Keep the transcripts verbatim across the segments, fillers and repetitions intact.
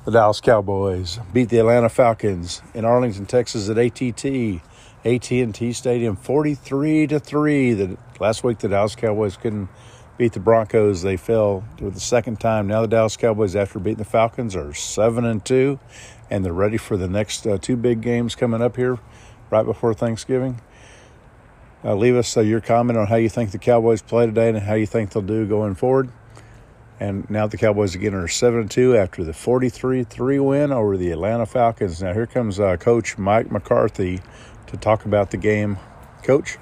The Dallas Cowboys beat the Atlanta Falcons in Arlington, Texas at A T and T Stadium forty-three to three. The, last week the Dallas Cowboys couldn't beat the Broncos. They fell for the second time. Now the Dallas Cowboys, after beating the Falcons, are seven and two, and they're ready for the next uh, two big games coming up here right before Thanksgiving. Uh, leave us uh, your comment on how you think the Cowboys play today and how you think they'll do going forward. And now the Cowboys again are seven and two after the forty-three three win over the Atlanta Falcons. Now here comes uh, Coach Mike McCarthy to talk about the game. Coach?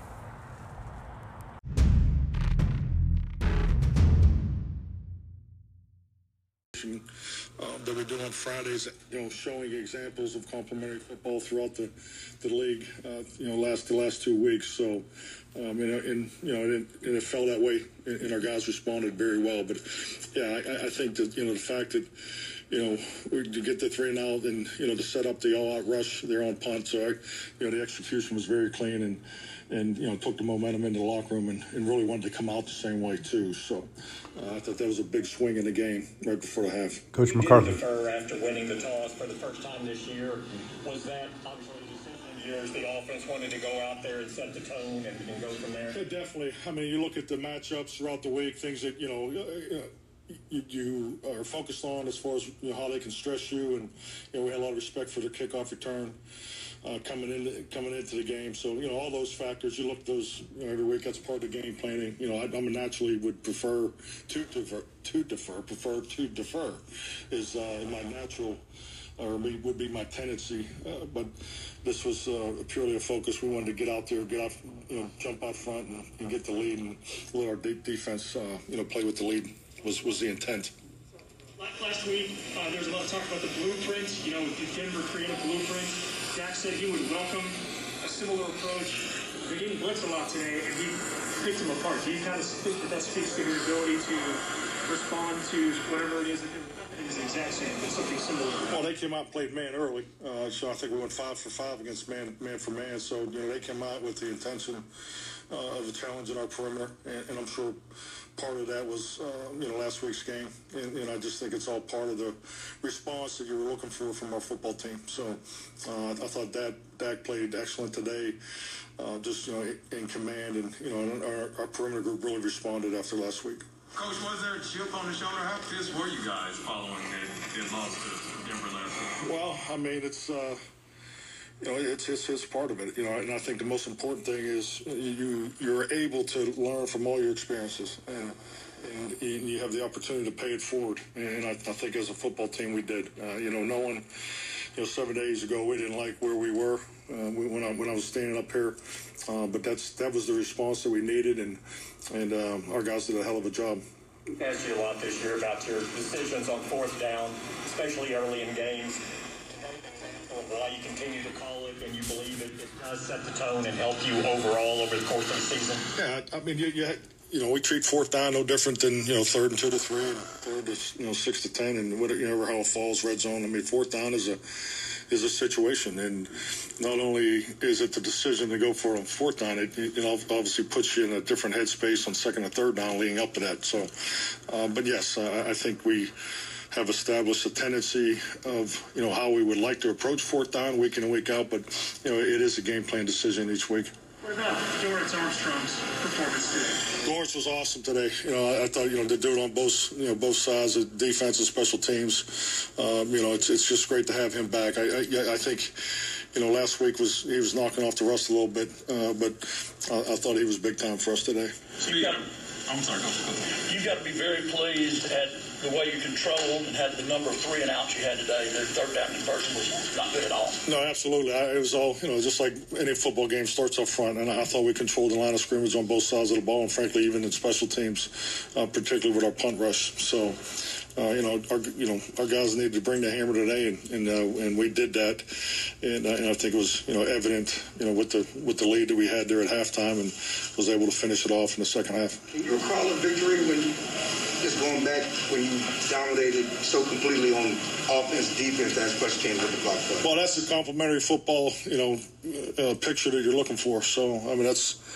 Um, that we do on Fridays, you know, showing examples of complementary football throughout the, the league, uh, you know, last the last two weeks. So, um, and, and you know, and it, and it fell that way, and, and our guys responded very well. But yeah, I, I think that, you know, the fact that, you know, to get the three and out, and you know, to set up the all-out rush there on punt, so I, you know, the execution was very clean, and and you know, took the momentum into the locker room, and, and really wanted to come out the same way too. So uh, I thought that was a big swing in the game right before the half. Coach McCarthy. Defer after winning the toss for the first time this year. Was that obviously the decision of yours? The offense wanted to go out there and set the tone and, and go from there. Yeah, definitely. I mean, you look at the matchups throughout the week, things that you know. Uh, You, you are focused on as far as you know, how they can stress you, and you know, we had a lot of respect for the kickoff return uh, coming in coming into the game. So you know, all those factors, you look at those you know, every week. That's part of the game planning. You know, I, I naturally would prefer to defer, to defer, prefer to defer, is uh, my natural, or would be my tendency. Uh, but this was uh, purely a focus. We wanted to get out there, get out, you know, jump out front, and, and get the lead, and let our de- defense, uh, you know, play with the lead. Was, was the intent. Last week, uh, there was a lot of talk about the blueprint. You know, did Denver create a blueprint? Dak said he would welcome a similar approach. They didn't blitz a lot today, and he picked him apart. Do you kind of think that that speaks to his ability to respond to whatever it is that it is the exact same, but something similar? Well, they came out and played man early, uh, so I think we went five for five against man, man for man. So, you know, they came out with the intention uh, of a challenge in our perimeter, and, and I'm sure part of that was, uh, you know, last week's game, and, and I just think it's all part of the response that you were looking for from our football team. So uh, I thought that Dak played excellent today, uh, just, you know, in command, and, you know, our, our perimeter group really responded after last week. Coach, was there a chip on the shoulder? How pissed were you guys following that, that loss to Denver last week? Well, I mean, it's... Uh, You know, it's, it's it's part of it, you know, and I think the most important thing is you you're able to learn from all your experiences, and and you have the opportunity to pay it forward. And I, I think as a football team we did. Uh, you know, no one, you know, seven days ago we didn't like where we were uh, when I when I was standing up here, uh, but that's that was the response that we needed, and and um, our guys did a hell of a job. We've asked you a lot this year about your decisions on fourth down, especially early in games. Why you continue to call it, and you believe it, it does set the tone and help you overall over the course of the season? Yeah, I mean, you, you, you know, we treat fourth down no different than, you know, third and two to three, and third to, you know, six to ten, and whatever, you know, how it falls, red zone. I mean, fourth down is a is a situation, and not only is it the decision to go for it on fourth down, it, it obviously puts you in a different headspace on second and third down leading up to that. So, uh, but yes, I, I think we have established a tendency of, you know, how we would like to approach fourth down week in and week out, but, you know, it is a game plan decision each week. What about Dorance Armstrong's performance today? Dorance was awesome today. You know, I, I thought, you know, to do it on both, you know, both sides of defense and special teams, um, you know, it's it's just great to have him back. I, I, I think, you know, last week was he was knocking off the rust a little bit, uh, but I, I thought he was big time for us today. You've got, I'm sorry. you've got to be very pleased at the way you controlled and had the number of three and outs you had today. The third down conversion was not good at all. No, absolutely. I, it was all, you know, just like any football game starts up front, and I thought we controlled the line of scrimmage on both sides of the ball, and frankly, even in special teams, uh, particularly with our punt rush. So, uh, you know, our you know our guys needed to bring the hammer today, and and, uh, and we did that, and, uh, and I think it was, you know, evident, you know, with the with the lead that we had there at halftime, and was able to finish it off in the second half. Can you recall a victory when you, just going back, when you dominated so completely on offense, defense, that special teams with the block play? Well, that's the complementary football, you know, uh, picture that you're looking for. So, I mean, that's,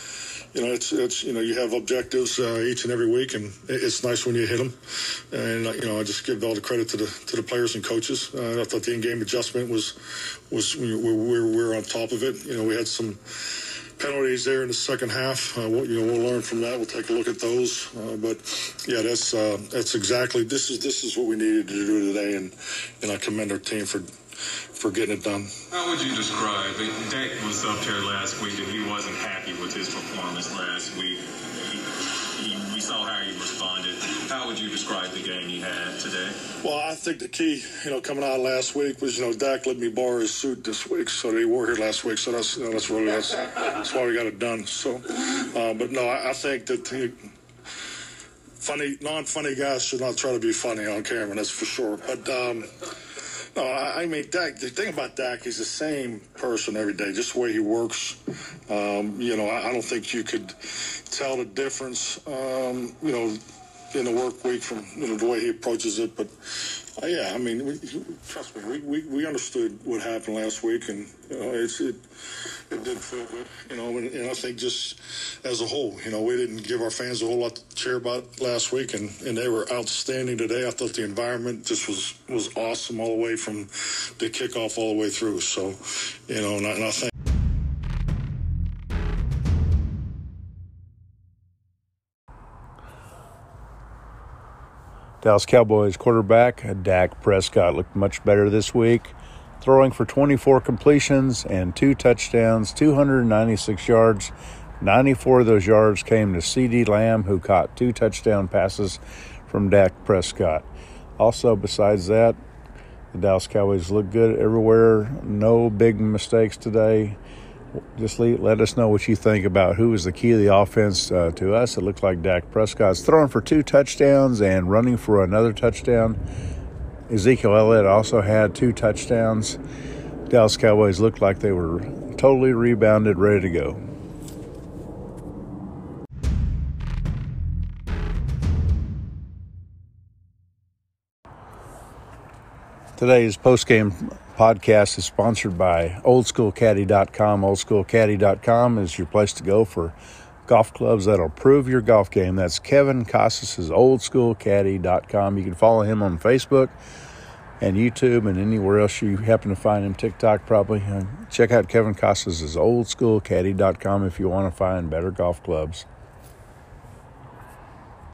you know, it's it's you know, you have objectives uh, each and every week, and it's nice when you hit them. And uh, you know, I just give all the credit to the to the players and coaches. Uh, I thought the in-game adjustment was was we were we were on top of it. You know, we had some penalties there in the second half. Uh, we'll, you know, we'll learn from that. We'll take a look at those. Uh, but yeah, that's uh, that's exactly this is this is what we needed to do today, and and I commend our team for for getting it done. How would you describe it? Dak was up here last week, and he wasn't happy with his performance last week. He, he, we saw how he responded. How would you describe the game he had today? Well, I think the key, you know, coming out last week was, you know, Dak let me borrow his suit this week, so he wore here last week. So that's you know, that's really that's, that's why we got it done. So, uh, but no, I, I think that he, funny, non-funny guys should not try to be funny on camera. That's for sure. But um, no, I, I mean, Dak. The thing about Dak, he's the same person every day, just the way he works. Um, you know, I, I don't think you could tell the difference. Um, you know. in the work week from you know the way he approaches it, but uh, yeah, I mean, we, trust me, we, we, we understood what happened last week, and you know, it's, it it did feel good, you know, and, and I think just as a whole, you know, we didn't give our fans a whole lot to cheer about last week, and, and they were outstanding today. I thought the environment just was was awesome all the way from the kickoff all the way through. So, you know, and I, and I think. Dallas Cowboys quarterback Dak Prescott looked much better this week, throwing for twenty-four completions and two touchdowns, two hundred ninety-six yards. ninety-four of those yards came to CeeDee Lamb, who caught two touchdown passes from Dak Prescott. Also, besides that, the Dallas Cowboys look good everywhere. No big mistakes today. Just leave, let us know what you think about who was the key of the offense. Uh, to us, it looked like Dak Prescott's throwing for two touchdowns and running for another touchdown. Ezekiel Elliott also had two touchdowns. Dallas Cowboys looked like they were totally rebounded, ready to go. Today's postgame podcast is sponsored by old school caddy dot com. old school caddy dot com is your place to go for golf clubs that'll improve your golf game. That's Kevin Casas' old school caddy dot com. You can follow him on Facebook and YouTube and anywhere else you happen to find him, TikTok probably. Check out Kevin Casas' old school caddy dot com if you want to find better golf clubs.